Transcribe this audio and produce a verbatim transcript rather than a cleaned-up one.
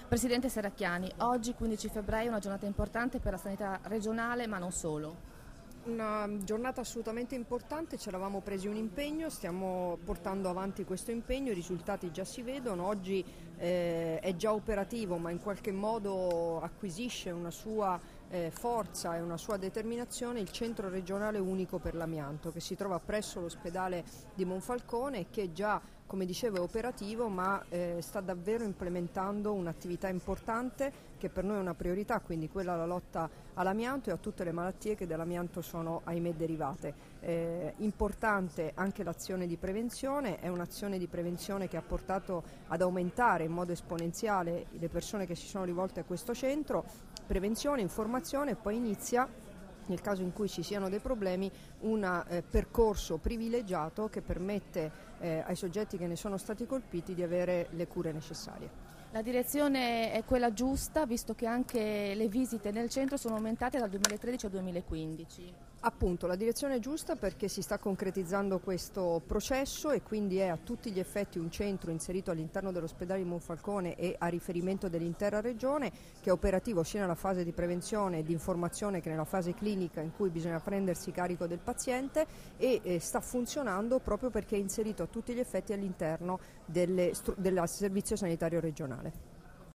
Presidente Serracchiani, oggi quindici febbraio è una giornata importante per la sanità regionale, ma non solo. Una giornata assolutamente importante, ci eravamo presi un impegno, stiamo portando avanti questo impegno, i risultati già si vedono, oggi eh, è già operativo ma in qualche modo acquisisce una sua eh, forza e una sua determinazione il Centro Regionale Unico per l'Amianto che si trova presso l'ospedale di Monfalcone e che già, come dicevo, è operativo ma eh, sta davvero implementando un'attività importante che per noi è una priorità, quindi quella alla lotta all'amianto e a tutte le malattie che dall'amianto sono ahimè derivate. Eh, importante anche l'azione di prevenzione, è un'azione di prevenzione che ha portato ad aumentare in modo esponenziale le persone che si sono rivolte a questo centro, prevenzione, informazione e poi inizia, nel caso in cui ci siano dei problemi, un eh, percorso privilegiato che permette eh, ai soggetti che ne sono stati colpiti di avere le cure necessarie. La direzione è quella giusta, visto che anche le visite nel centro sono aumentate dal duemilatredici al duemilaquindici. Appunto, la direzione è giusta perché si sta concretizzando questo processo e quindi è a tutti gli effetti un centro inserito all'interno dell'ospedale di Monfalcone e a riferimento dell'intera regione, che è operativo sia nella fase di prevenzione e di informazione che nella fase clinica in cui bisogna prendersi carico del paziente e eh, sta funzionando proprio perché è inserito a tutti gli effetti all'interno del servizio sanitario regionale.